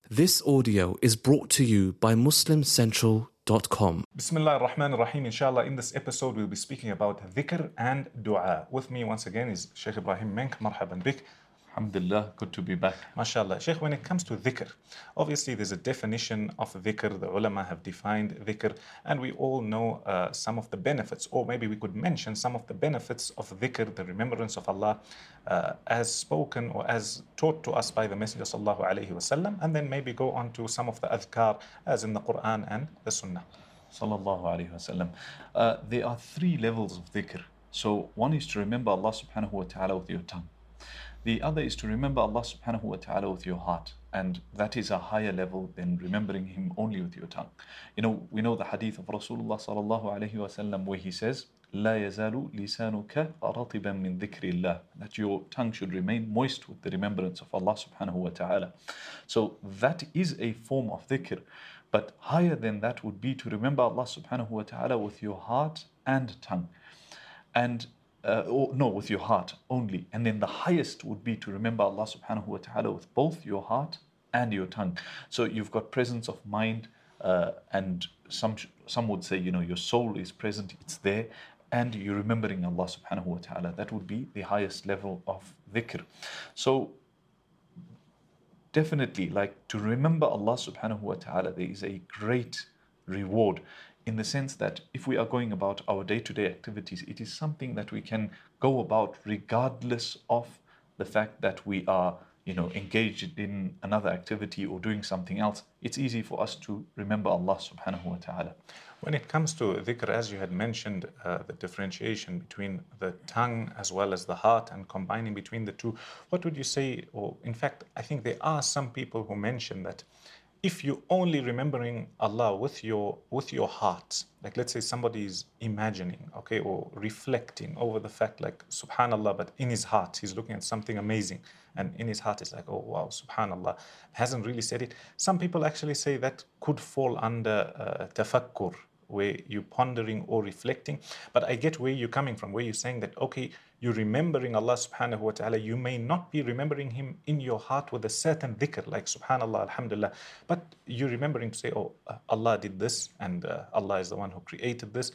This audio is brought to you by MuslimCentral.com. Bismillah ar-Rahman ar-Rahim. Inshallah, in this episode, we'll be speaking about dhikr and dua. With me once again is Sheikh Ibrahim Menk. Marhaban bik. Alhamdulillah, good to be back. MashaAllah. Sheikh, when it comes to dhikr, obviously there's a definition of dhikr. The ulama have defined dhikr, and we all know some of the benefits, or maybe we could mention some of the benefits of dhikr, the remembrance of Allah, as spoken or as taught to us by the Messenger sallallahu alaihi wasallam, and then maybe go on to some of the adhkar as in the Quran and the Sunnah. Sallallahu Alaihi Wasallam. There are three levels of dhikr. So one is to remember Allah subhanahu wa ta'ala with your tongue. The other is to remember Allah subhanahu wa ta'ala with your heart. And that is a higher level than remembering Him only with your tongue. You know, we know the hadith of Rasulullah sallallahu alayhi wa sallam where he says, لا يزال لسانك رطبا من ذكر الله. That your tongue should remain moist with the remembrance of Allah subhanahu wa ta'ala. So that is a form of dhikr. But higher than that would be to remember Allah subhanahu wa ta'ala with your heart and tongue. And with your heart only. And then the highest would be to remember Allah subhanahu wa ta'ala with both your heart and your tongue. So you've got presence of mind, and some would say, you know, your soul is present, it's there, and you're remembering Allah subhanahu wa ta'ala. That would be the highest level of dhikr. So definitely, like, to remember Allah subhanahu wa ta'ala, there is a great reward, in the sense that if we are going about our day-to-day activities, it is something that we can go about regardless of the fact that we are, you know, engaged in another activity or doing something else. It's easy for us to remember Allah subhanahu wa ta'ala. When it comes to dhikr, as you had mentioned, the differentiation between the tongue as well as the heart and combining between the two, what would you say? Or in fact, I think there are some people who mention that if you're only remembering Allah with your heart, like let's say somebody is imagining, okay, or reflecting over the fact, like subhanallah, but in his heart he's looking at something amazing, and in his heart it's like, oh wow, subhanallah, hasn't really said it. Some people actually say that could fall under tafakkur, where you're pondering or reflecting. But I get where you're coming from, where you're saying that, okay, you're remembering Allah subhanahu wa ta'ala. You may not be remembering Him in your heart with a certain dhikr, like subhanallah, alhamdulillah, but you're remembering to say, oh, Allah did this, and Allah is the one who created this.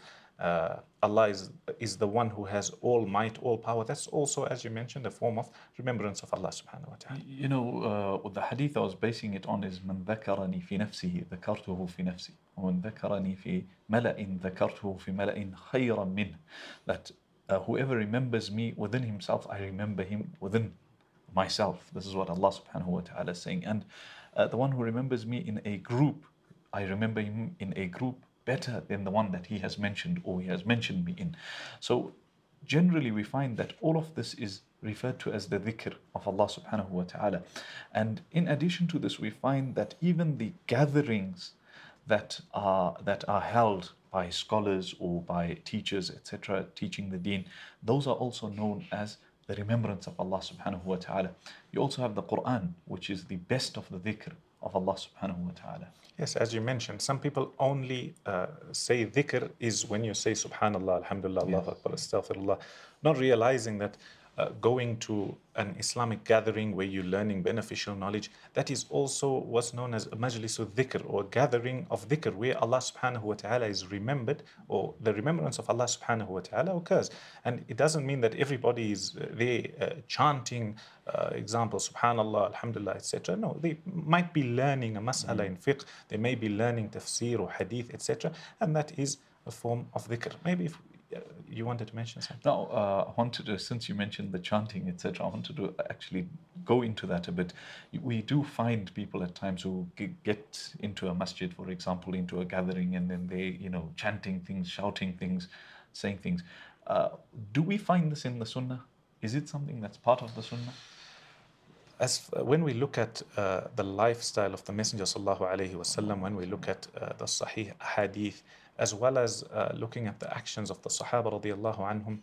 Allah is the one who has all might, all power. That's also, as you mentioned, a form of remembrance of Allah subhanahu wa ta'ala. You know, the hadith I was basing it on is من ذكرني في نفسه ذكرته في نفسي ومن ذكرني في ملأ ذكرته في ملأ خيرا منه. That whoever remembers me within himself, I remember him within myself. This is what Allah subhanahu wa ta'ala is saying. And the one who remembers me in a group, I remember him in a group better than the one that he has mentioned or he has mentioned me in. So generally we find that all of this is referred to as the dhikr of Allah subhanahu wa ta'ala. And in addition to this, we find that even the gatherings that are held by scholars or by teachers, etc., teaching the deen, those are also known as the remembrance of Allah subhanahu wa ta'ala. You also have the Quran, which is the best of the dhikr of Allah subhanahu wa ta'ala. Yes, as you mentioned, some people only say dhikr is when you say subhanallah, alhamdulillah, Allahu Akbar, astaghfirullah, not realizing that going to an Islamic gathering where you're learning beneficial knowledge, that is also what's known as a majlis dhikr, or gathering of dhikr, where Allah subhanahu wa ta'ala is remembered, or the remembrance of Allah subhanahu wa ta'ala occurs. And it doesn't mean that everybody is there chanting, example, subhanallah, alhamdulillah, etc. No, they might be learning a mas'ala in fiqh, they may be learning tafsir or hadith, etc. And that is a form of dhikr. Maybe if you wanted to mention something? No, I wanted to, since you mentioned the chanting, etc., I wanted to actually go into that a bit. We do find people at times who get into a masjid, for example, into a gathering, and then they, you know, chanting things, shouting things, saying things. Do we find this in the Sunnah? Is it something that's part of the Sunnah? When we look at the lifestyle of the Messenger sallallahu alaihi wasallam, when we look at the Sahih Hadith, as well as looking at the actions of the Sahaba radiallahu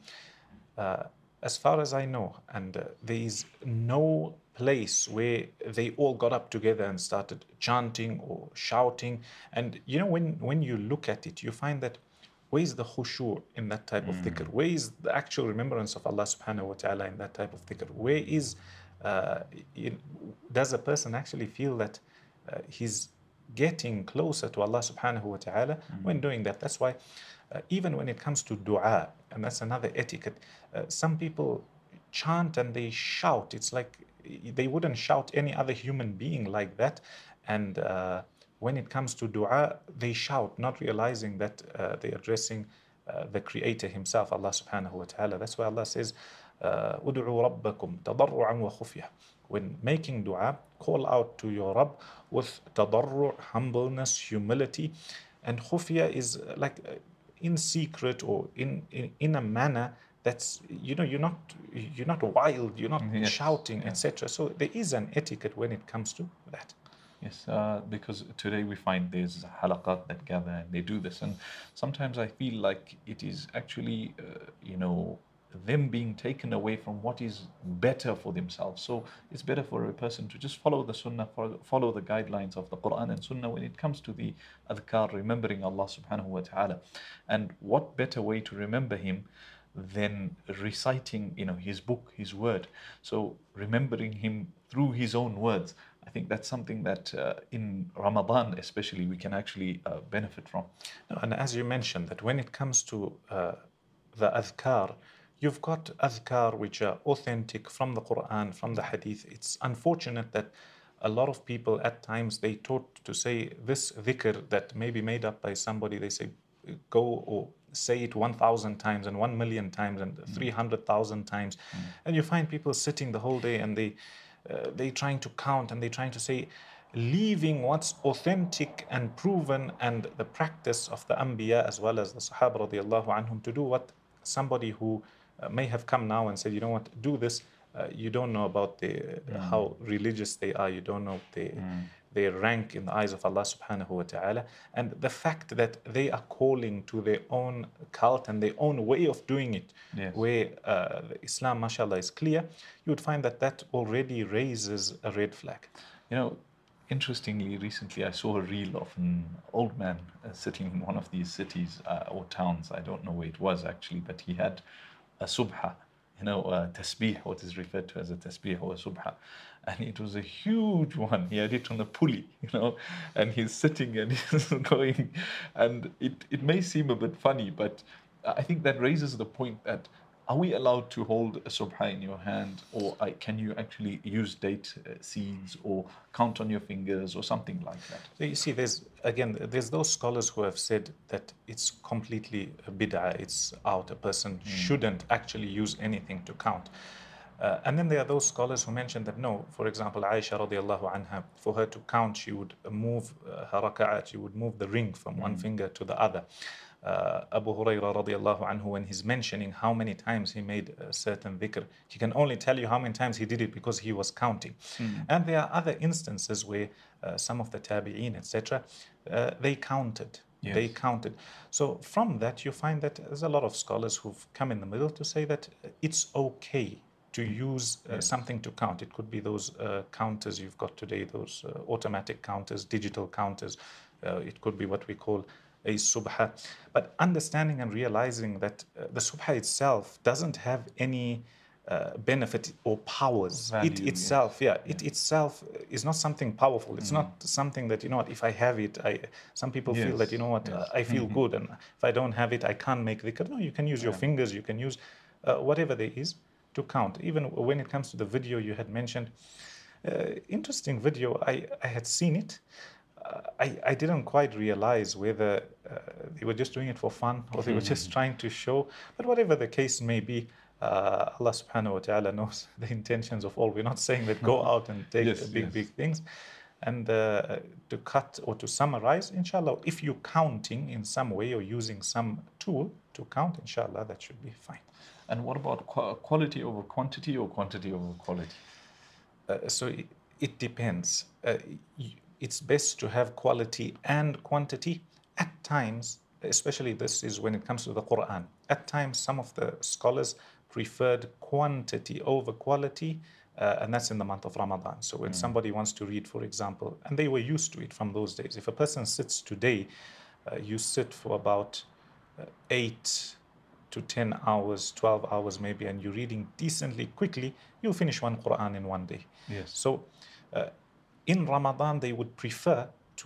anhum, as far as I know, and there is no place where they all got up together and started chanting or shouting. And you know, when you look at it, you find that where is the khushu' in that type of dhikr? Where is the actual remembrance of Allah subhanahu wa ta'ala in that type of dhikr? Where is, does a person actually feel that he's getting closer to Allah subhanahu wa ta'ala when doing that. That's why even when it comes to dua, and that's another etiquette, some people chant and they shout. It's like they wouldn't shout any other human being like that. And when it comes to dua, they shout, not realizing that they're addressing the Creator Himself, Allah subhanahu wa ta'ala. That's why Allah says, "Udu'u rabbakum tadarru'an wa khufya." When making dua, call out to your Rabb with tadarru', humbleness, humility. And khufya is like in secret or in a manner that's, you're not wild, you're not Yes, shouting, yeah. etc. So there is an etiquette when it comes to that. Yes, because today we find there's halaqat that gather and they do this, and sometimes I feel like it is actually, them being taken away from what is better for themselves. So it's better for a person to just follow the sunnah, follow the guidelines of the Quran and sunnah when it comes to the adhkar, remembering Allah subhanahu wa ta'ala. And what better way to remember Him than reciting, His book, His word. So remembering Him through His own words. I think that's something that in Ramadan especially we can actually benefit from. And as you mentioned, that when it comes to the adhkar, you've got adhkar which are authentic from the Quran, from the Hadith. It's unfortunate that a lot of people at times they taught to say this dhikr that may be made up by somebody, they say go or say it 1,000 times and 1,000,000 times and 300,000 times. And you find people sitting the whole day and they trying to count and they trying to say, leaving what's authentic and proven and the practice of the Anbiya as well as the Sahaba radiallahu anhum to do what somebody who may have come now and said, you know what, do this. You don't know about how religious they are. You don't know their rank in the eyes of Allah subhanahu wa ta'ala. And the fact that they are calling to their own cult and their own way of doing it, Yes. where Islam, mashallah, is clear, you would find that already raises a red flag. Interestingly, recently I saw a reel of an old man sitting in one of these cities or towns. I don't know where it was actually, but he had a subha, tasbih, what is referred to as a tasbih or a subha. And it was a huge one. He had it on a pulley, and he's sitting and he's going. And it may seem a bit funny, but I think that raises the point that are we allowed to hold a subha in your hand, or can you actually use date seeds or count on your fingers or something like that? So you see, there's those scholars who have said that it's completely a bid'ah, it's out. A person shouldn't actually use anything to count. And then there are those scholars who mention that no, for example, Aisha radiallahu anha, for her to count, she would move her raka'at, she would move the ring from one finger to the other. Abu Hurairah radiallahu anhu, when he's mentioning how many times he made a certain dhikr, he can only tell you how many times he did it because he was counting. And there are other instances where some of the tabi'een, etc., they counted. Yes. They counted. So from that, you find that there's a lot of scholars who've come in the middle to say that it's okay to use something to count. It could be those counters you've got today, those automatic counters, digital counters. It could be what we call a subha. But understanding and realizing that the subha itself doesn't have any benefit or powers. Value, it itself is not something powerful. It's not something that, if I have it, some people feel that, I feel good, and if I don't have it, I can't make dhikr. No, you can use your fingers, you can use whatever there is to count. Even when it comes to the video you had mentioned, interesting video, I had seen it. I didn't quite realize whether they were just doing it for fun or they were just trying to show. But whatever the case may be, Allah subhanahu wa ta'ala knows the intentions of all. We're not saying that go out and take big things. And to cut or to summarize, inshallah, if you're counting in some way or using some tool to count, inshallah, that should be fine. And what about quality over quantity or quantity over quality? So it depends. It's best to have quality and quantity. At times, especially this is when it comes to the Quran, at times some of the scholars preferred quantity over quality, and that's in the month of Ramadan. So when somebody wants to read, for example, and they were used to it from those days. If a person sits today, you sit for about 8 to 10 hours, 12 hours maybe, and you're reading decently quickly, you'll finish one Quran in one day. Yes. So in Ramadan they would prefer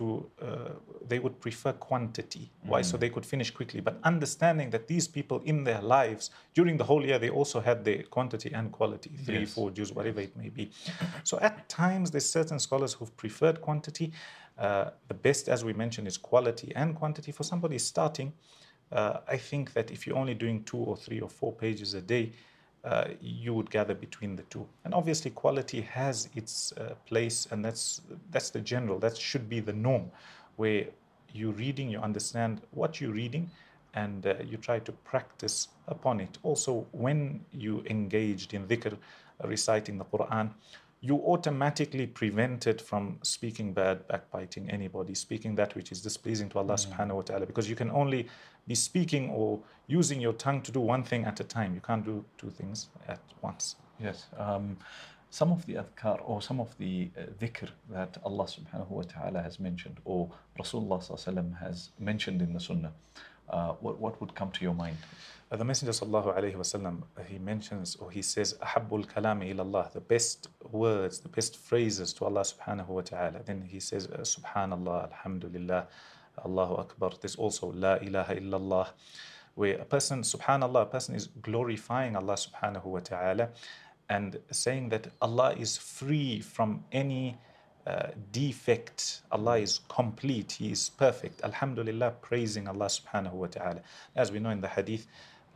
quantity. Why? So they could finish quickly. But understanding that these people in their lives during the whole year, they also had the quantity and quality, 3, Yes. 4 juz, whatever it may be. So at times there's certain scholars who've preferred quantity. The best, as we mentioned, is quality and quantity. For somebody starting, I think that if you're only doing 2 or 3 or 4 pages a day, you would gather between the two. And obviously quality has its place, and that's the general, that should be the norm, where you're reading, you understand what you're reading, and you try to practice upon it. Also, when you engaged in dhikr, reciting the Quran, you automatically prevented from speaking bad, backbiting anybody, speaking that which is displeasing to Allah subhanahu wa ta'ala, because you can only be speaking or using your tongue to do one thing at a time. You can't do 2 things at once. Yes. Some of the adhkar or some of the dhikr that Allah subhanahu wa ta'ala has mentioned, or Rasulullah sallallahu alaihi wasallam has mentioned in the Sunnah, what would come to your mind? The Messenger sallallahu alaihi wasallam, he mentions, or he says, "Ahabbul kalami ila Allah," the best words, the best phrases to Allah subhanahu wa ta'ala. Then he says, "Subhanallah, Alhamdulillah, Allahu Akbar." There's also La ilaha illallah, where a person, subhanallah, a person is glorifying Allah subhanahu wa ta'ala and saying that Allah is free from any defect. Allah is complete, He is perfect. Alhamdulillah, praising Allah subhanahu wa ta'ala. As we know in the hadith,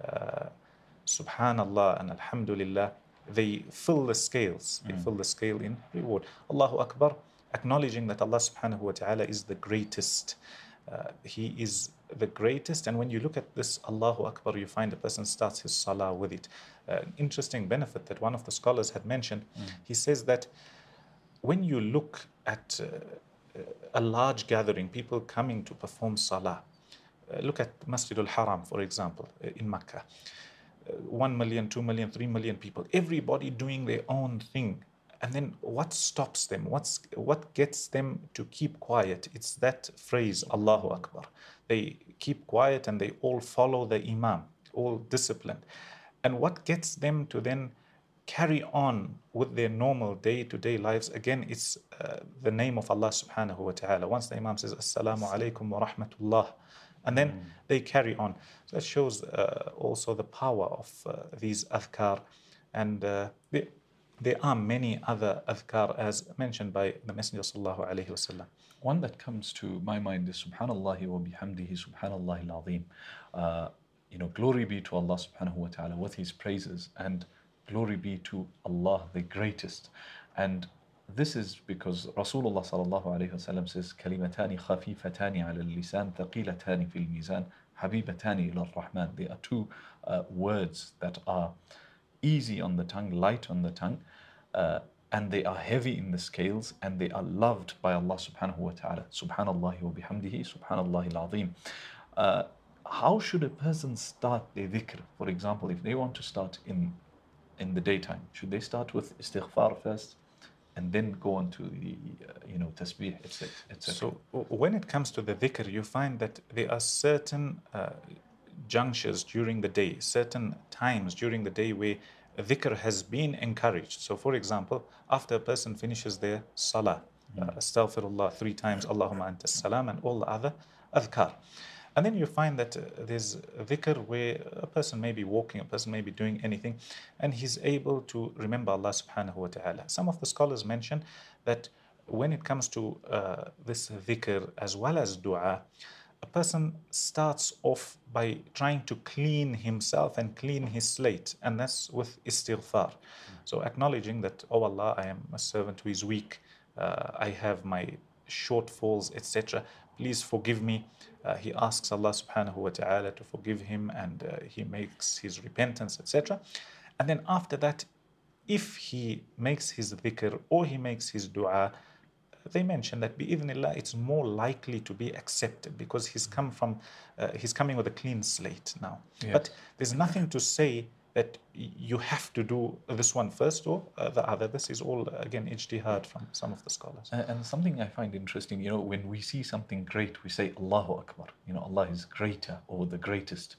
subhanallah and alhamdulillah, they fill the scales. They fill the scale in reward. Allahu Akbar, acknowledging that Allah subhanahu wa ta'ala is the greatest. He is the greatest. And when you look at this Allahu Akbar, you find a person starts his salah with it. Interesting benefit that one of the scholars had mentioned. He says that when you look at a large gathering, people coming to perform salah, look at Masjid al-Haram, for example, in Mecca. 1 million, 2 million, 3 million people, everybody doing their own thing. And then what stops them? What gets them to keep quiet? It's that phrase, Allahu Akbar. They keep quiet and they all follow the Imam, all disciplined. And what gets them to then carry on with their normal day-to-day lives? Again, it's the name of Allah subhanahu wa ta'ala. Once the Imam says, Assalamu alaikum wa rahmatullah, and then they carry on. So that shows also the power of these adhkar. And there are many other adhkar as mentioned by the Messenger sallallahu alaihi wasallam. One that comes to my mind is Subhanallah wa bihamdihi, Subhanallah al-Azim. Glory be to Allah subhanahu wa ta'ala with His praises, and glory be to Allah the greatest. And this is because Rasulullah sallallahu alayhi wasallam says, Kalimatani khafifatani ala al-lisan, thaqilatani fil mizan, habibatani ila ar-Rahman. There are 2 words that are easy on the tongue, light on the tongue, and they are heavy in the scales, and they are loved by Allah subhanahu wa ta'ala. Subhanallah wa bihamdihi, Subhanallah al-Azim. How should a person start their dhikr? For example, if they want to start in the daytime, should they start with istighfar first and then go on to the tasbih, etc.? So when it comes to the dhikr, you find that there are certain junctures during the day, certain times during the day where dhikr has been encouraged. So for example, after a person finishes their salah, astaghfirullah 3 times, Allahumma anta salam, and all the other adhkar. And then you find that there's dhikr where a person may be walking, a person may be doing anything, and he's able to remember Allah subhanahu wa ta'ala. Some of the scholars mention that when it comes to this dhikr as well as dua, a person starts off by trying to clean himself and clean his slate, and that's with istighfar. So acknowledging that, oh Allah, I am a servant who is weak, I have my shortfalls, etc. Please forgive me. He asks Allah subhanahu wa ta'ala to forgive him, and he makes his repentance, etc. And then after that, if he makes his dhikr or he makes his dua, they mention that bi'idhnillah, it's more likely to be accepted because he's coming with a clean slate now. Yes. But there's nothing to say that you have to do this one first or the other. This is all, again, ijtihad from some of the scholars. And something I find interesting, when we see something great, we say Allahu Akbar. Allah is greater or the greatest.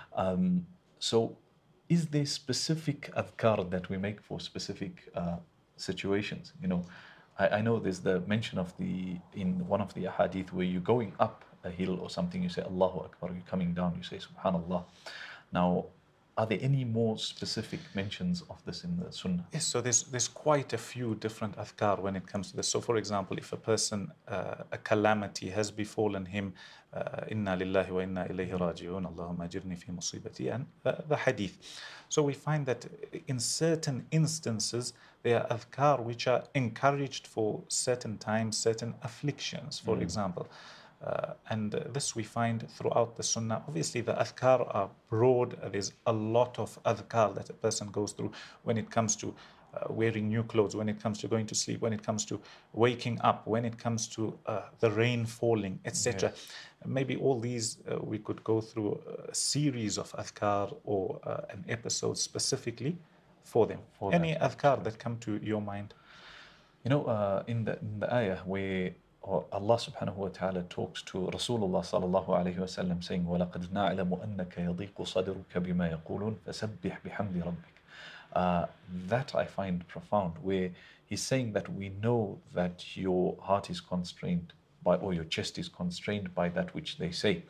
So is there specific adhkar that we make for specific situations? I know there's the mention of in one of the ahadith where you're going up a hill or something, you say Allahu Akbar, you're coming down, you say Subhanallah. Now, are there any more specific mentions of this in the Sunnah? Yes, so there's quite a few different adhkar when it comes to this. So, for example, if a person, a calamity has befallen him, inna lillahi wa inna ilayhi raji'un, Allahumma ajirni fi musibati, and the hadith. So we find that in certain instances, there are adhkar which are encouraged for certain times, certain afflictions, for example. And this we find throughout the Sunnah. Obviously, the adhkar are broad. There's a lot of adhkar that a person goes through when it comes to wearing new clothes, when it comes to going to sleep, when it comes to waking up, when it comes to the rain falling, etc. Yes. Maybe all these we could go through a series of adhkar or an episode specifically for them. For Any that. adhkar that come to your mind? You know, in the ayah where Allah subhanahu wa ta'ala talks to Rasulullah sallallahu alayhi wa sallam saying, وَلَقَدْ نَعْلَمُ أَنَّكَ يَضِيقُ صَدْرُكَ بِمَا يَقُولُونَ فَسَبِّحْ بِحَمْدِ رَبِّكَ. That I find profound, where he's saying that we know that your heart is constrained by, or your chest is constrained by that which they say.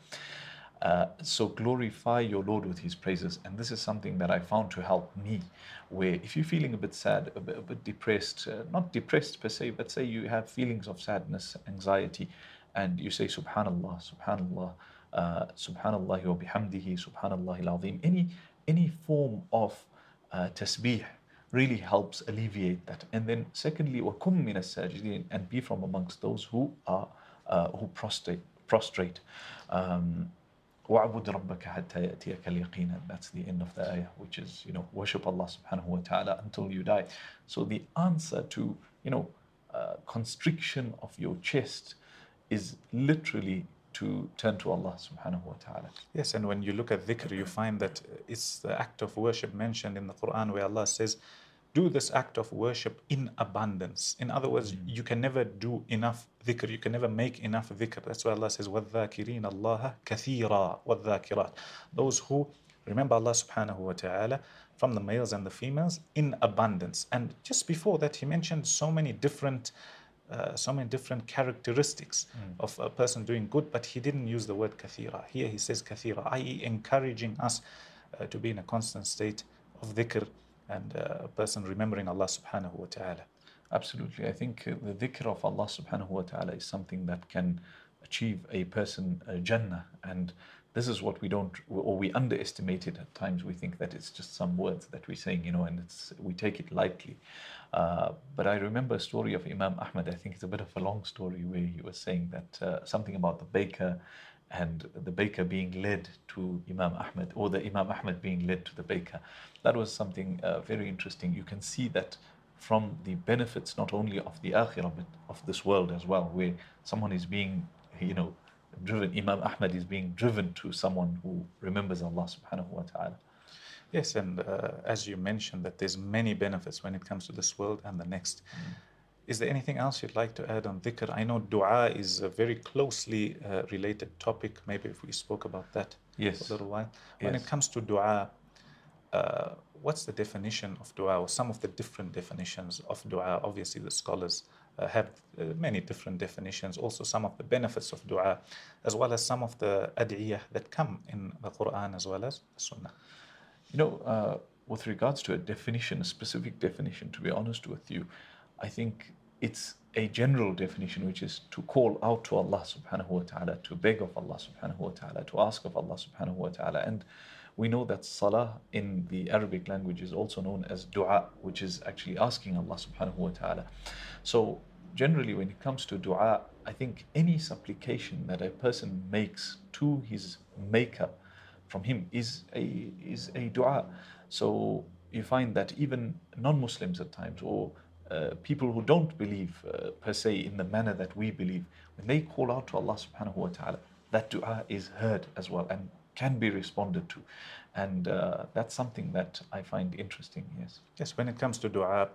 So glorify your Lord with his praises. And this is something that I found to help me, where if you're feeling a bit sad, a bit depressed, not depressed per se, but say you have feelings of sadness, anxiety, and you say Subhanallah, Subhanallah, Subhanallah wa bihamdihi, Subhanallah al-Azim, any form of tasbih really helps alleviate that. And then secondly, وَكُمْ مِنَ السَّاجِدِينَ, and be from amongst those who are who prostrate. وَعْبُدْ رَبَّكَ حَتَّى يَأْتِيَكَ الْيَقِينَ. That's the end of the ayah, which is, worship Allah subhanahu wa ta'ala until you die. So the answer to, constriction of your chest is literally to turn to Allah subhanahu wa ta'ala. Yes, and when you look at dhikr, you find that it's the act of worship mentioned in the Quran where Allah says, do this act of worship in abundance. In other words, you can never do enough dhikr. You can never make enough dhikr. That's why Allah says, وَالذَّاكِرِينَ اللَّهَ كَثِيرًا وَالذَّاكِرَاتِ. Those who remember Allah subhanahu wa ta'ala, from the males and the females, in abundance. And just before that, he mentioned so many different characteristics of a person doing good, but he didn't use the word kathira. Here he says kathira, i.e. encouraging us to be in a constant state of dhikr and a person remembering Allah subhanahu wa ta'ala. Absolutely. I think the dhikr of Allah subhanahu wa ta'ala is something that can achieve a person Jannah, and this is what we underestimate it at times. We think that it's just some words that we're saying, and we take it lightly. But I remember a story of Imam Ahmad. I think it's a bit of a long story, where he was saying that something about the baker, and the baker being led to Imam Ahmad, or the Imam Ahmad being led to the baker. That was something very interesting. You can see that from the benefits not only of the akhirah, but of this world as well, where someone is being, driven. Imam Ahmad is being driven to someone who remembers Allah subhanahu wa ta'ala. Yes, and as you mentioned, that there's many benefits when it comes to this world and the next. Is there anything else you'd like to add on dhikr? I know dua is a very closely related topic. Maybe if we spoke about that for a little while. When it comes to dua, what's the definition of dua, or some of the different definitions of dua? Obviously, the scholars have many different definitions. Also, some of the benefits of dua, as well as some of the ad'iyah that come in the Quran as well as the Sunnah. With regards to a specific definition, to be honest with you, I think it's a general definition, which is to call out to Allah subhanahu wa ta'ala, to beg of Allah subhanahu wa ta'ala, to ask of Allah subhanahu wa ta'ala. And we know that salah in the Arabic language is also known as dua, which is actually asking Allah subhanahu wa ta'ala. So generally, when it comes to dua, I think any supplication that a person makes to his maker from him is a dua. So you find that even non-Muslims at times, or people who don't believe per se in the manner that we believe, when they call out to Allah subhanahu wa ta'ala, that dua is heard as well and can be responded to. And that's something that I find interesting, yes. Yes, when it comes to dua,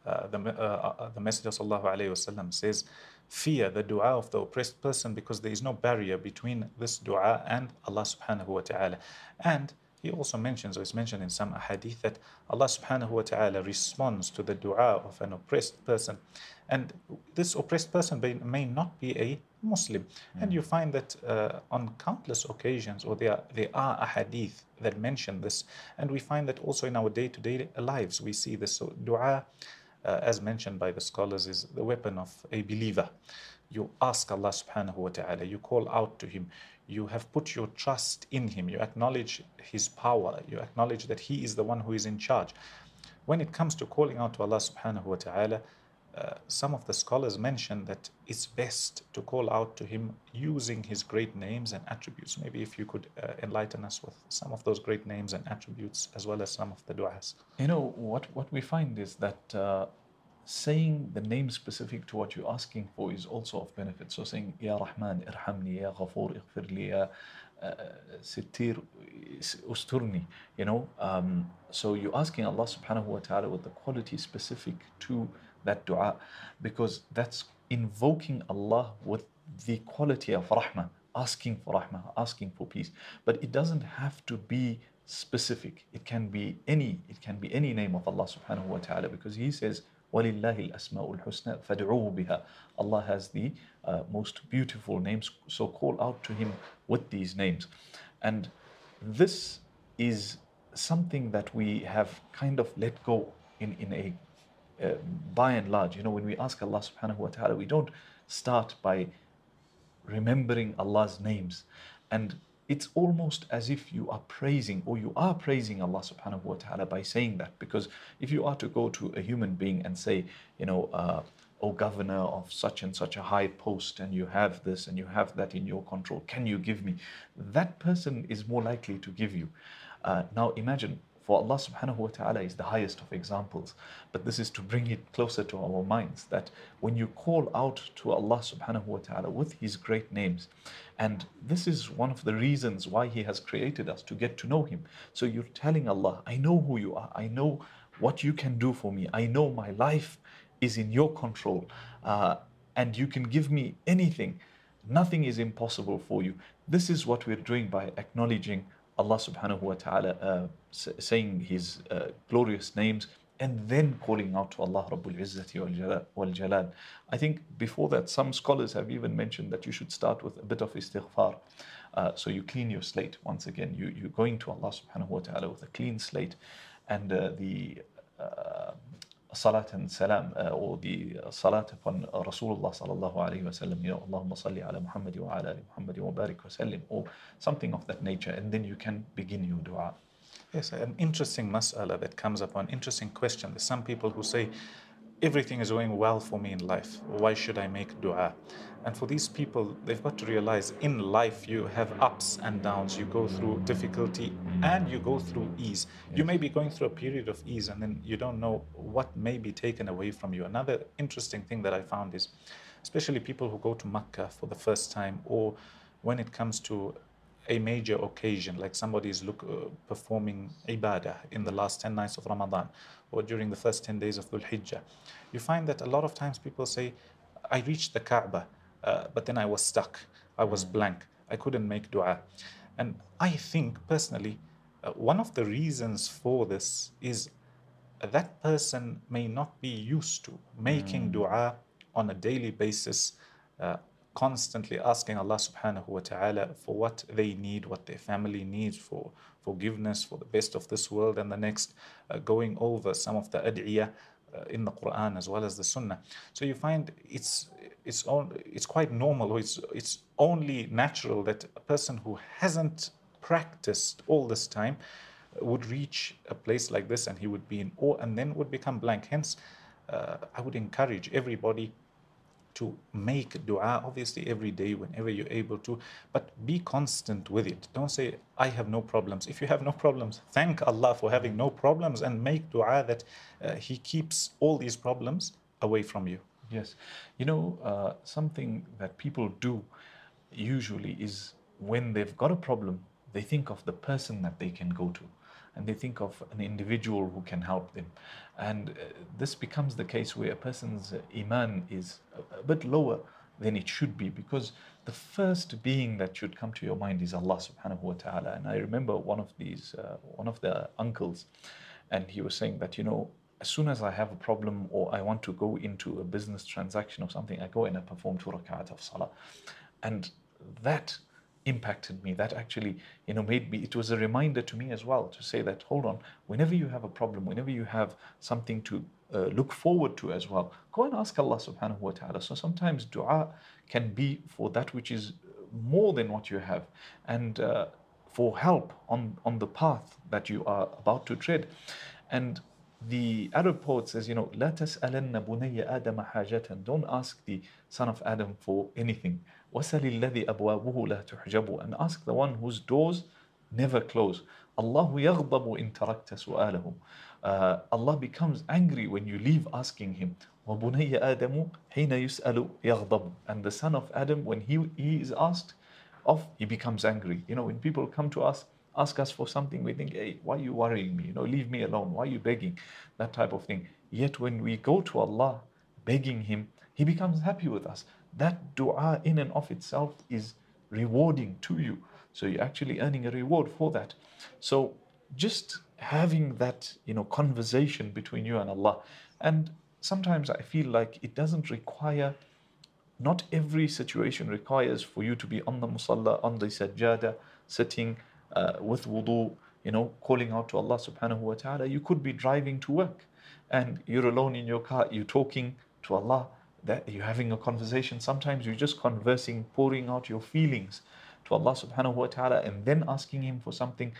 the Messenger sallallahu alayhi wasallam says, fear the dua of the oppressed person, because there is no barrier between this dua and Allah subhanahu wa ta'ala. And he also mentions, or it's mentioned in some hadith, that Allah subhanahu wa ta'ala responds to the dua of an oppressed person. And this oppressed person may not be a Muslim. And you find that on countless occasions, or there are ahadith that mention this. And we find that also in our day-to-day lives, we see this. So dua, as mentioned by the scholars, is the weapon of a believer. You ask Allah subhanahu wa ta'ala, you call out to Him, you have put your trust in Him, you acknowledge His power, you acknowledge that He is the one who is in charge. When it comes to calling out to Allah subhanahu wa ta'ala, some of the scholars mention that it's best to call out to Him using His great names and attributes. Maybe if you could enlighten us with some of those great names and attributes, as well as some of the du'as. You know, what we find is that saying the name specific to what you're asking for is also of benefit. So saying, Ya Rahman, irhamni, Ya Ghafoor, ighfirli, Ya Sittir, usturni, you know. So you're asking Allah subhanahu wa ta'ala with the quality specific to that dua, because that's invoking Allah with the quality of rahmah, asking for rahmah, asking for peace. But it doesn't have to be specific. It can be any name of Allah subhanahu wa ta'ala, because He says, وَلِلَّهِ الْأَسْمَاءُ الْحُسْنَى فَادْعُوهُ بِهَا. Allah has the most beautiful names, so call out to Him with these names. And this is something that we have kind of let go in a by and large. You know, when we ask Allah subhanahu wa ta'ala, we don't start by remembering Allah's names. And it's almost as if you are praising, or you are praising Allah subhanahu wa ta'ala by saying that. Because if you are to go to a human being and say, you know, oh governor of such and such a high post, and you have this and you have that in your control, can you give me? That person is more likely to give you. Now imagine, for Allah subhanahu wa ta'ala is the highest of examples, but this is to bring it closer to our minds, that when you call out to Allah subhanahu wa ta'ala with His great names, and this is one of the reasons why He has created us, to get to know Him. So you're telling Allah, I know who you are, I know what you can do for me, I know my life is in your control, and you can give me anything. Nothing is impossible for you. This is what we're doing by acknowledging Allah subhanahu wa ta'ala, saying His glorious names, and then calling out to Allah Rabbul Izzati wal Jalal. I think before that, some scholars have even mentioned that you should start with a bit of istighfar. So you clean your slate. Once again, you're going to Allah subhanahu wa ta'ala with a clean slate, and the salat and salam, or the salat upon Rasulullah sallallahu alayhi wa sallam, you know, Allahumma salli ala Muhammad wa ala ali Muhammad wa barik wa sallim, or something of that nature, and then you can begin your dua. Yes, an interesting mas'ala that comes up, an interesting question. There's some people who say, everything is going well for me in life, why should I make dua? And for these people, they've got to realize in life you have ups and downs, you go through difficulty and you go through ease. Yes. You may be going through a period of ease, and then you don't know what may be taken away from you. Another interesting thing that I found is, especially people who go to Makkah for the first time, or when it comes to a major occasion, like somebody is performing ibadah in the last 10 nights of Ramadan, or during the first 10 days of Dhul Hijjah, you find that a lot of times people say, I reached the Kaaba, but then I was stuck, I was blank, I couldn't make dua. And I think personally, one of the reasons for this is that person may not be used to making dua on a daily basis, constantly asking Allah subhanahu wa ta'ala for what they need, what their family needs, for forgiveness, for the best of this world and the next, going over some of the ad'iyah in the Quran as well as the Sunnah. So you find it's quite normal, or it's only natural that a person who hasn't practiced all this time would reach a place like this, and he would be in awe and then would become blank. Hence, I would encourage everybody to make dua, obviously every day whenever you're able to, but be constant with it. Don't say, I have no problems. If you have no problems, thank Allah for having no problems, and make dua that He keeps all these problems away from you. Yes. You know, something that people do usually is, when they've got a problem, they think of the person that they can go to, and they think of an individual who can help them. And this becomes the case where a person's iman is a bit lower then it should be, because the first being that should come to your mind is Allah subhanahu wa ta'ala. And I remember one of the uncles, and he was saying that, as soon as I have a problem or I want to go into a business transaction or something, I go and I perform 2 rak'at of salah. And that impacted me. That actually, made me, it was a reminder to me as well to say that, hold on, whenever you have a problem, whenever you have something to look forward to as well, go and ask Allah subhanahu wa ta'ala. So sometimes dua can be for that which is more than what you have, and for help on the path that you are about to tread. And the Arab poet says, لا تسألن بني آدم حاجة. Don't ask the son of Adam for anything. وَسَلِ الَّذِي أَبْوَابُهُ لَا تُحْجَبُ. And ask the one whose doors never close. اللَّهُ يَغْضَبُ إِن تَرَكْتَ سُؤَالَهُ. Allah becomes angry when you leave asking him. وَبُنَيَّ آدَمُ حِينَ يُسْأَلُ يَغْضَبُ. And the son of Adam, when he is asked of, he becomes angry. When people come to us, ask us for something, we think, hey, why are you worrying me? Leave me alone. Why are you begging? That type of thing. Yet when we go to Allah begging him, he becomes happy with us. That dua in and of itself is rewarding to you. So you're actually earning a reward for that. So just having that, conversation between you and Allah. And sometimes I feel like it doesn't require, not every situation requires for you to be on the musalla, on the sajjada, sitting with wudu, calling out to Allah subhanahu wa ta'ala. You could be driving to work and you're alone in your car, you're talking to Allah, that you're having a conversation. Sometimes you're just conversing, pouring out your feelings to Allah subhanahu wa ta'ala, and then asking him for something.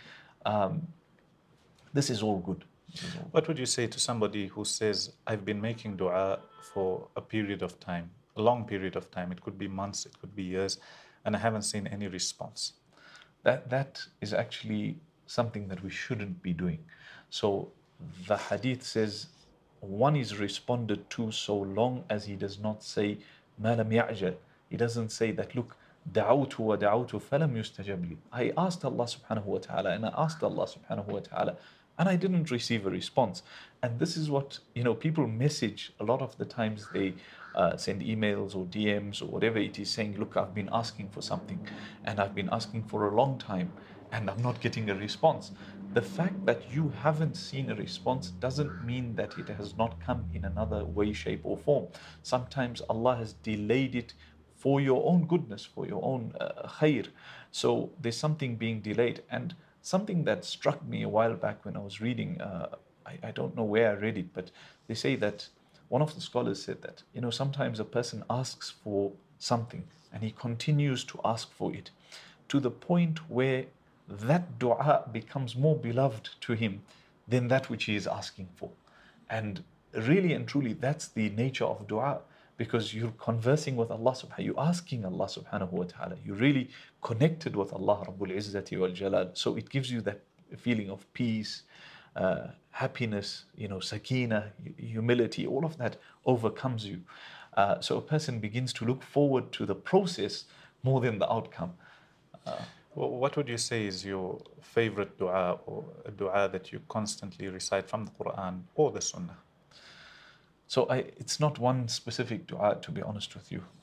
This is all good. What would you say to somebody who says, I've been making dua for a period of time, a long period of time, it could be months, it could be years, and I haven't seen any response? That is actually something that we shouldn't be doing. So the hadith says, one is responded to so long as he does not say ما لم يعجل. He doesn't say that, look, دعوت ودعوت فلم يستجب لي. I asked Allah subhanahu wa ta'ala and I asked Allah subhanahu wa ta'ala and I didn't receive a response. And this is what, people message a lot of the times. They send emails or DMs or whatever it is, saying, look, I've been asking for something and I've been asking for a long time and I'm not getting a response. The fact that you haven't seen a response doesn't mean that it has not come in another way, shape or form. Sometimes Allah has delayed it for your own goodness, for your own khair. So there's something being delayed. And something that struck me a while back when I was reading, I don't know where I read it, but they say that one of the scholars said that, sometimes a person asks for something and he continues to ask for it to the point where that dua becomes more beloved to him than that which he is asking for. And really and truly, that's the nature of dua, because you're conversing with Allah subhanahu, you're asking Allah subhanahu wa ta'ala, you're really connected with Allah Rabbul Izzati wal Jalal. So it gives you that feeling of peace, happiness, sakina, humility, all of that overcomes you. So a person begins to look forward to the process more than the outcome. Well, what would you say is your favorite dua, or a dua that you constantly recite from the Quran or the Sunnah? So it's not one specific dua, to be honest with you.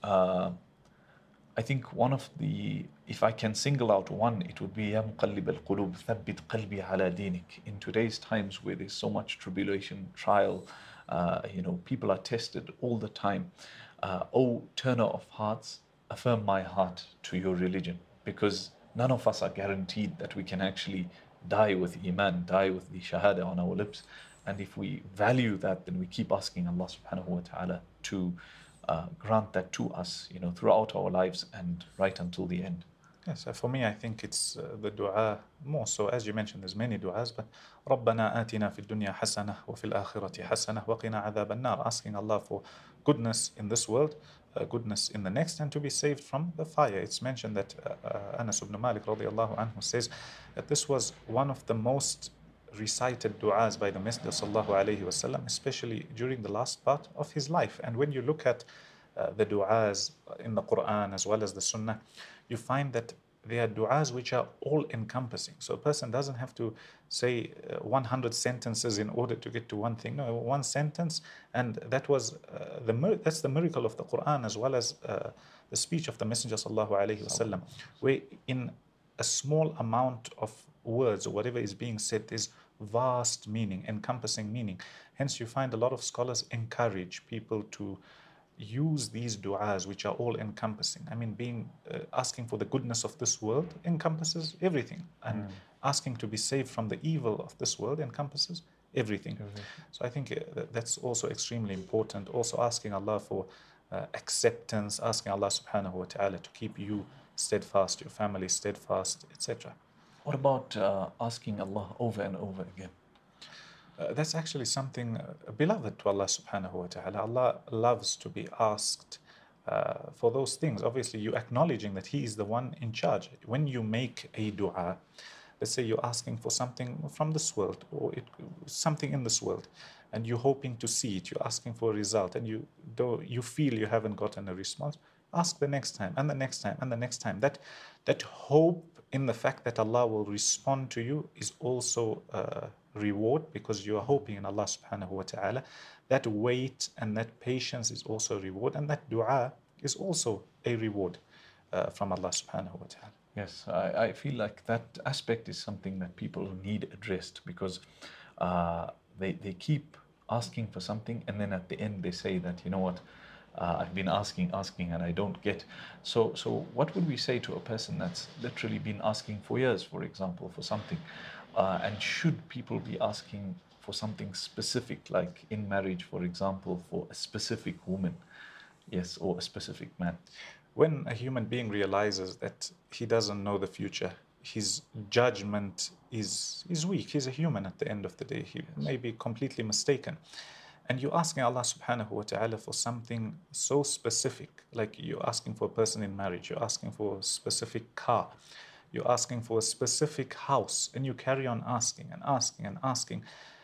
I think if I can single out one, it would be Ya Muqallib al-Qulub, Thabbit Qalbi ala Dinik. In today's times where there's so much tribulation, trial, people are tested all the time. O turner of hearts, affirm my heart to your religion, because none of us are guaranteed that we can actually die with Iman, die with the Shahada on our lips. And if we value that, then we keep asking Allah subhanahu wa ta'ala to grant that to us, throughout our lives and right until the end. Yes, for me, I think it's the dua more so. As you mentioned, there's many duas, but رَبَّنَا آتِنَا فِي الدُّنْيَا حَسَنَةً وَفِي الْآخِرَةِ حَسَنَةً وَقِنَا عَذَابَ النَّارِ. Asking Allah for goodness in this world, goodness in the next, and to be saved from the fire. It's mentioned that Anas ibn Malik radiallahu anhu says that this was one of the most recited du'as by the Messenger sallallahu alayhi wasallam, especially during the last part of his life. And when you look at the du'as in the Quran as well as the Sunnah, you find that they are du'as which are all encompassing. So a person doesn't have to say 100 sentences in order to get to one thing. No, one sentence, and that was that's the miracle of the Quran, as well as the speech of the Messenger sallallahu alaihi wasallam, where in a small amount of words or whatever is being said, there's vast meaning, encompassing meaning. Hence, you find a lot of scholars encourage people to use these du'as which are all encompassing. I mean, being asking for the goodness of this world encompasses everything, and asking to be saved from the evil of this world encompasses everything. So I think that's also extremely important. Also asking Allah for acceptance, asking Allah subhanahu wa ta'ala to keep you steadfast, your family steadfast, etc. What about asking Allah over and over again? That's actually something beloved to Allah subhanahu wa ta'ala. Allah loves to be asked for those things. Obviously, you acknowledging that He is the one in charge. When you make a dua, let's say you're asking for something from this world, or something in this world, and you're hoping to see it, you're asking for a result, and you feel you haven't gotten a response, ask the next time, and the next time, and the next time. That hope in the fact that Allah will respond to you is also reward, because you are hoping in Allah subhanahu wa ta'ala. That wait and that patience is also a reward, and that dua is also a reward from Allah subhanahu wa ta'ala. Yes, I feel like that aspect is something that people need addressed, because they keep asking for something, and then at the end they say that, you know what, I've been asking and I don't get. So what would we say to a person that's literally been asking for years, for example, for something? And should people be asking for something specific, like in marriage, for example, for a specific woman, yes, or a specific man? When a human being realizes that he doesn't know the future, his judgment is weak. He's a human at the end of the day. He may be completely mistaken. And you're asking Allah subhanahu wa ta'ala for something so specific, like you're asking for a person in marriage, you're asking for a specific car, you're asking for a specific house, and you carry on asking and asking and asking.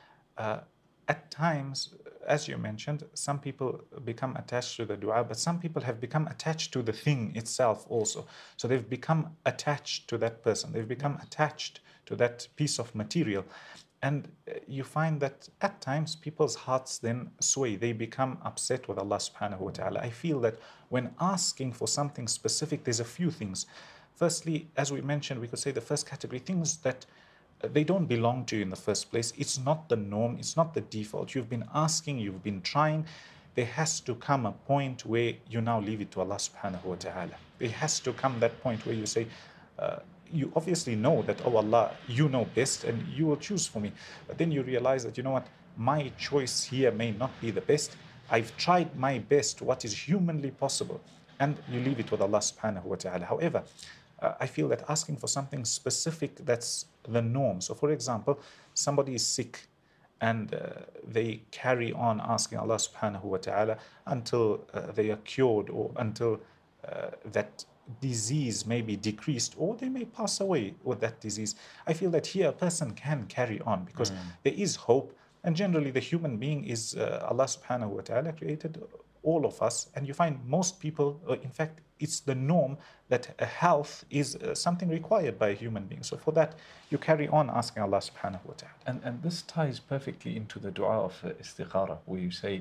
At times, as you mentioned, some people become attached to the dua, but some people have become attached to the thing itself also. So they've become attached to that person, they've become attached to that piece of material. And you find that at times people's hearts then sway. They become upset with Allah subhanahu wa ta'ala. I feel that when asking for something specific, there's a few things. Firstly, as we mentioned, we could say the first category, things that they don't belong to you in the first place. It's not the norm. It's not the default. You've been asking, you've been trying. There has to come a point where you now leave it to Allah subhanahu wa ta'ala. There has to come that point where you say, you obviously know that, oh Allah, you know best and you will choose for me. But then you realize that, you know what, my choice here may not be the best. I've tried my best, what is humanly possible. And you leave it with Allah subhanahu wa ta'ala. However, I feel that asking for something specific, that's the norm. So for example, somebody is sick and they carry on asking Allah subhanahu wa ta'ala until they are cured, or until that disease may be decreased, or they may pass away with that disease. I feel that here a person can carry on because there is hope, and generally the human being is Allah subhanahu wa ta'ala created all of us, and you find most people, in fact it's the norm that health is something required by a human being. So for that you carry on asking Allah subhanahu wa ta'ala. And this ties perfectly into the dua of istikhara, where you say,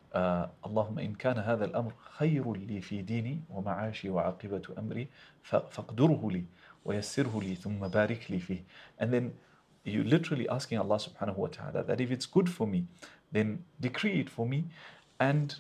اللهم إن كان هذا الأمر خير لي في ديني ومعاشي وعاقبة أمري فاقدره لي ويسره لي ثم بارك لي فيه. And then you literally asking Allah subhanahu wa ta'ala that if it's good for me, then decree it for me and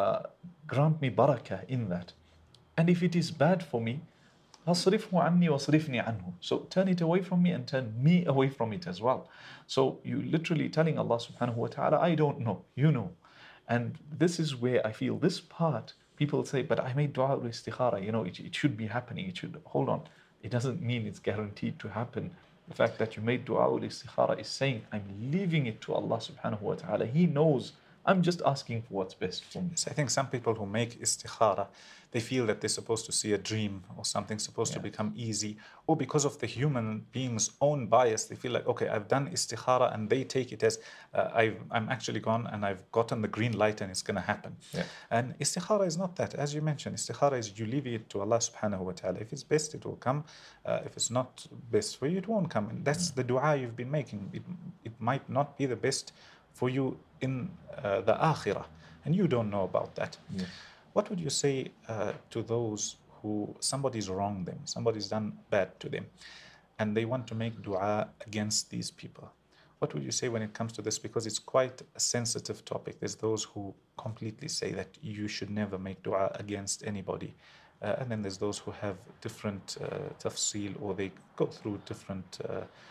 grant me barakah in that. And if it is bad for me, فاصرفه عني واصرفني عنه. So turn it away from me and turn me away from it as well. So you literally telling Allah subhanahu wa ta'ala, I don't know, you know. And this is where I feel this part, people say, but I made dua al-istikhara, you know, it should be happening. It should, hold on. It doesn't mean it's guaranteed to happen. The fact that you made dua al-istikhara is saying, I'm leaving it to Allah subhanahu wa ta'ala. He knows I'm just asking for what's best for me. So I think some people who make istikhara, they feel that they're supposed to see a dream or something supposed to become easy, or because of the human being's own bias, they feel like, okay, I've done istikhara, and they take it as I'm actually gone and I've gotten the green light and it's going to happen. Yeah. And istikhara is not that. As you mentioned, istikhara is you leave it to Allah subhanahu wa ta'ala. If it's best, it will come. If it's not best for you, it won't come. And that's the dua you've been making. It might not be the best for you in the akhirah, and you don't know about that. Yes. What would you say to those who somebody's wronged them, somebody's done bad to them, and they want to make dua against these people? What would you say when it comes to this? Because it's quite a sensitive topic. There's those who completely say that you should never make dua against anybody. And then there's those who have different tafsil, or they go through different,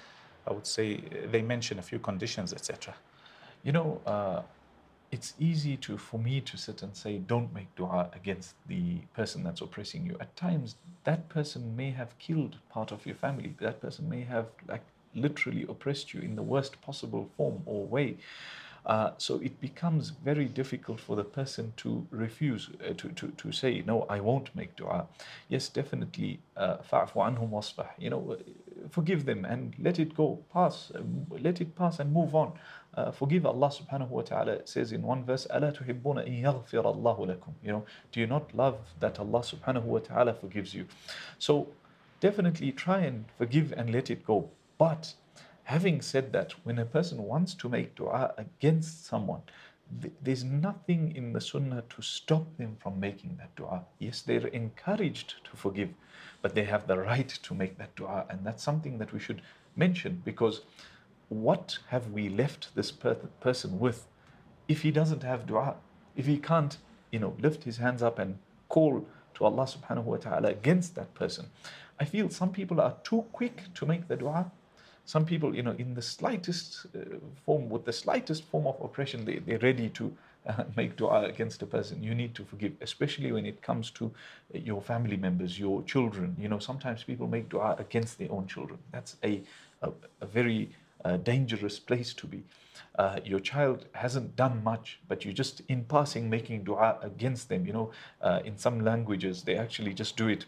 I would say, they mention a few conditions, etc. You know, it's easy for me to sit and say, don't make dua against the person that's oppressing you. At times, that person may have killed part of your family. That person may have literally oppressed you in the worst possible form or way. So it becomes very difficult for the person to refuse, to say, no, I won't make dua. Yes, definitely, fa'fu anhum wasfah. You know, forgive them and let it go, let it pass and move on. Forgive. Allah subhanahu wa ta'ala says in one verse, أَلَا تُحِبُّونَ إِن يَغْفِرَ اللَّهُ لَكُمْ. You know, do you not love that Allah subhanahu wa ta'ala forgives you? So definitely try and forgive and let it go. But having said that, when a person wants to make dua against someone, there's nothing in the sunnah to stop them from making that dua. Yes, they're encouraged to forgive, but they have the right to make that dua. And that's something that we should mention, because what have we left this person with if he doesn't have dua? If he can't, lift his hands up and call to Allah subhanahu wa ta'ala against that person. I feel some people are too quick to make the dua. Some people, in the slightest form, with the slightest form of oppression, they're ready to make dua against a person. You need to forgive, especially when it comes to your family members, your children. Sometimes people make dua against their own children. That's a very dangerous place to be. Your child hasn't done much, but you just in passing making dua against them. In some languages, they actually just do it.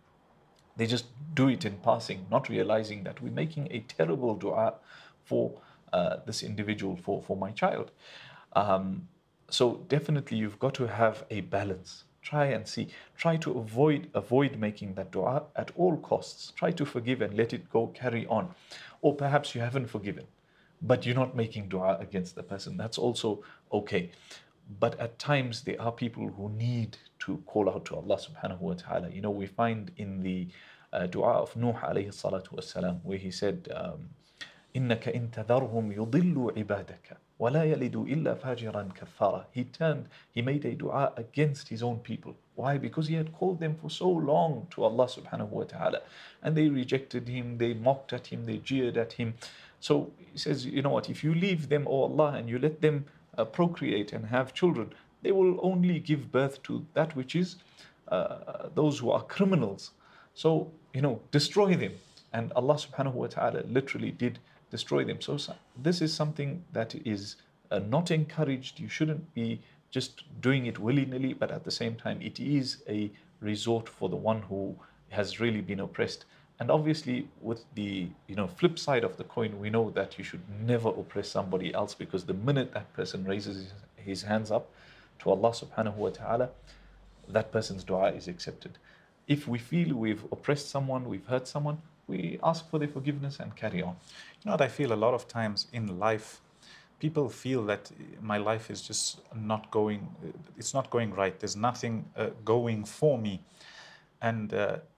They just do it in passing, not realizing that we're making a terrible dua for this individual, for my child. So definitely you've got to have a balance. Try to avoid making that dua at all costs. Try to forgive and let it go, carry on. Or perhaps you haven't forgiven, but you're not making dua against the person. That's also okay. But at times there are people who need to call out to Allah subhanahu wa ta'ala. We find in the dua of Nuh alayhi salatu wassalam, where he said, إِنَّكَ إِن تَذَرْهُمْ يُضِلُّوا عِبَادَكَ وَلَا يَلِدُوا إِلَّا فَاجِرًا كَفَّارًا. He made a dua against his own people. Why? Because he had called them for so long to Allah subhanahu wa ta'ala, and they rejected him, they mocked at him, they jeered at him. So he says, you know what, if you leave them, O Allah, and you let them procreate and have children, they will only give birth to that which is those who are criminals. So, destroy them. And Allah subhanahu wa ta'ala literally did destroy them. So this is something that is not encouraged. You shouldn't be just doing it willy-nilly, but at the same time, it is a resort for the one who has really been oppressed. And obviously, with the flip side of the coin, we know that you should never oppress somebody else, because the minute that person raises his hands up to Allah subhanahu wa ta'ala, that person's dua is accepted. If we feel we've oppressed someone, we've hurt someone, we ask for their forgiveness and carry on. You know what I feel a lot of times in life, people feel that my life is just not going right. There's nothing going for me. And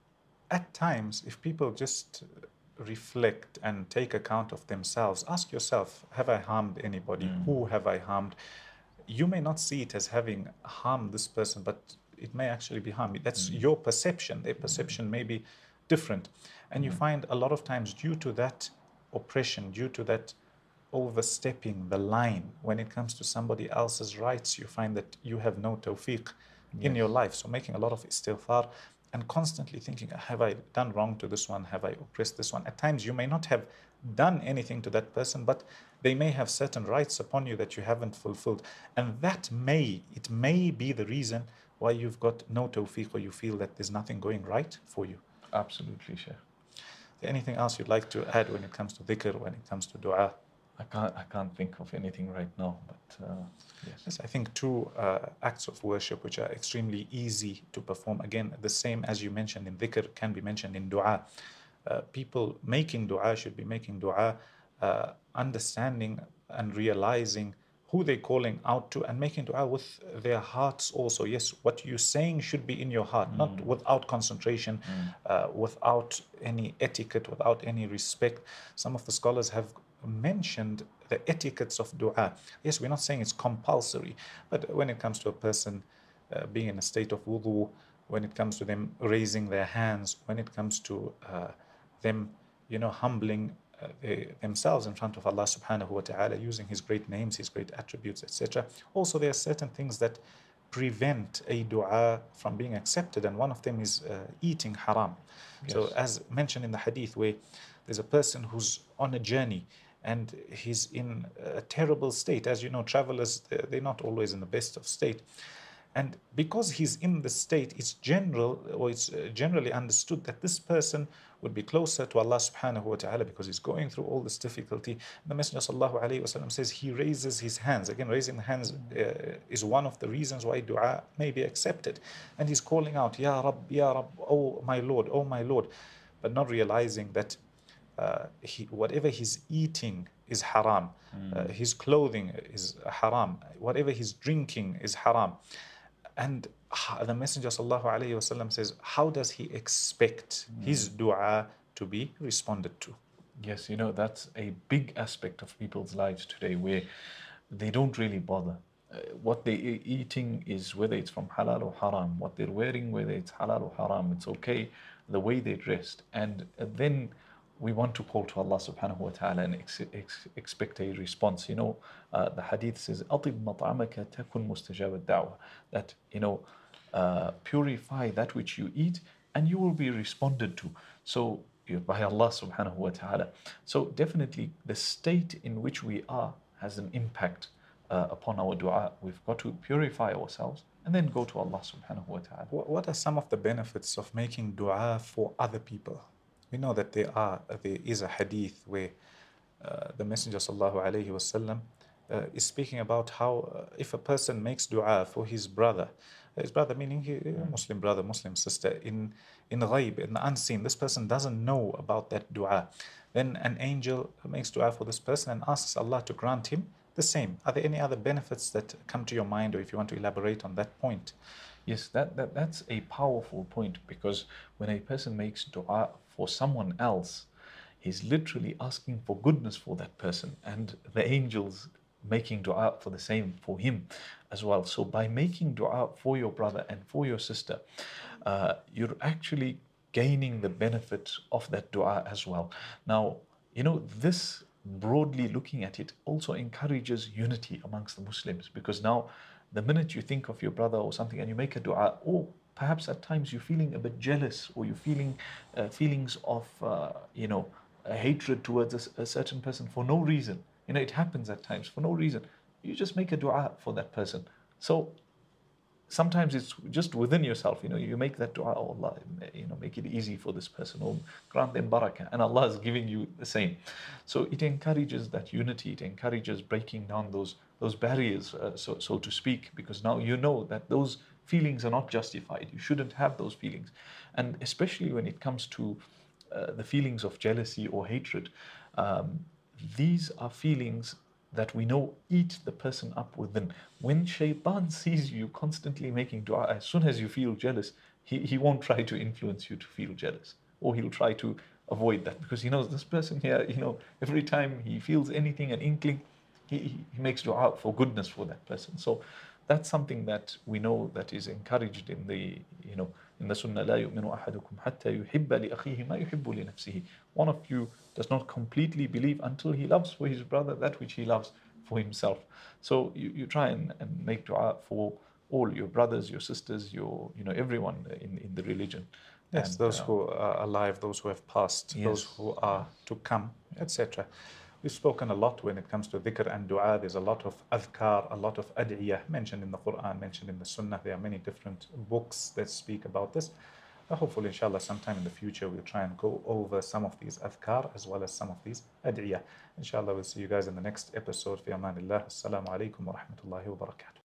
at times, if people just reflect and take account of themselves, ask yourself, have I harmed anybody? Who have I harmed? You may not see it as having harmed this person, but it may actually be harm. That's your perception. Their perception may be different. And you find a lot of times, due to that oppression, due to that overstepping the line when it comes to somebody else's rights, you find that you have no tawfiq in your life. So making a lot of istighfar and constantly thinking, have I done wrong to this one? Have I oppressed this one? At times you may not have done anything to that person, but they may have certain rights upon you that you haven't fulfilled. And it may be the reason why you've got no tawfiq, or you feel that there's nothing going right for you. Absolutely, Sheikh. Is there anything else you'd like to add when it comes to dhikr, when it comes to dua? I can't think of anything right now, but yes. Yes, I think two acts of worship which are extremely easy to perform. Again, the same as you mentioned in dhikr can be mentioned in dua. People making dua should be making dua, understanding and realizing who they're calling out to, and making dua with their hearts also. Yes, what you're saying should be in your heart, not without concentration, without any etiquette, without any respect. Some of the scholars have mentioned the etiquettes of dua. Yes, we're not saying it's compulsory, but when it comes to a person being in a state of wudu, when it comes to them raising their hands, when it comes to them, humbling themselves in front of Allah subhanahu wa ta'ala, using His great names, His great attributes, etc. Also, there are certain things that prevent a dua from being accepted, and one of them is eating haram. Yes. So as mentioned in the hadith, where there's a person who's on a journey and he's in a terrible state. As you know, travelers, they're not always in the best of state. And because he's in the state, it's generally understood that this person would be closer to Allah subhanahu wa ta'ala because he's going through all this difficulty. The Messenger sallallahu alayhi wa sallam says he raises his hands. Again, raising the hands is one of the reasons why dua may be accepted. And he's calling out, Ya Rab, oh my Lord, but not realizing that whatever he's eating is haram, his clothing is haram, whatever he's drinking is haram. And the Messenger sallallahu alayhi wa sallam says, how does he expect his dua to be responded to? Yes, that's a big aspect of people's lives today, where they don't really bother. What they're eating is whether it's from halal or haram. What they're wearing, whether it's halal or haram, it's okay. The way they dressed. And then we want to call to Allah subhanahu wa ta'ala and expect a response. The hadith says, أَطِبْ مَطْعَمَكَ تَكُنْ مُسْتَجَابَ الدَّعْوَةِ. That, purify that which you eat and you will be responded to. So, by Allah subhanahu wa ta'ala. So definitely the state in which we are has an impact upon our dua. We've got to purify ourselves and then go to Allah subhanahu wa ta'ala. What are some of the benefits of making dua for other people? We know that there is a hadith where the Messenger sallallahu alayhi wa sallam is speaking about how if a person makes dua for his brother meaning Muslim brother, Muslim sister, in ghaib, in the unseen, this person doesn't know about that dua, then an angel makes dua for this person and asks Allah to grant him the same. Are there any other benefits that come to your mind, or if you want to elaborate on that point? Yes, that's a powerful point, because when a person makes dua for someone else, he's literally asking for goodness for that person, and the angels making dua for the same for him as well. So by making dua for your brother and for your sister, you're actually gaining the benefit of that dua as well. Now, this, broadly looking at it, also encourages unity amongst the Muslims, because now the minute you think of your brother or something and you make a dua, or perhaps at times you're feeling a bit jealous, or you're feeling feelings of a hatred towards a certain person for no reason. It happens at times for no reason. You just make a dua for that person. So sometimes it's just within yourself. You make that dua, oh Allah, make it easy for this person, or grant them barakah, and Allah is giving you the same. So it encourages that unity. It encourages breaking down those barriers, so to speak, because now you know that those feelings are not justified. You shouldn't have those feelings. And especially when it comes to the feelings of jealousy or hatred, these are feelings that we know eat the person up within. When shaitan sees you constantly making dua, as soon as you feel jealous, he won't try to influence you to feel jealous, or he'll try to avoid that, because he knows this person here, every time he feels anything, an inkling, he makes dua for goodness for that person. So that's something that we know that is encouraged in the sunnah. لا يؤمن أحدكم حتى يحب لأخيه ما يحب لنفسه. One of you does not completely believe until he loves for his brother that which he loves for himself. So you try and make dua for all your brothers, your sisters, everyone in the religion. Yes, And, those who are alive, those who have passed, those Yes. who are to come, etc. We've spoken a lot when it comes to dhikr and dua. There's a lot of adhkar, a lot of ad'iyah mentioned in the Quran, mentioned in the Sunnah. There are many different books that speak about this. Hopefully, inshallah, sometime in the future, we'll try and go over some of these adhkar as well as some of these ad'iyah. Inshallah, we'll see you guys in the next episode. Fi amanillah. Assalamu alaikum wa rahmatullahi wa barakatuh.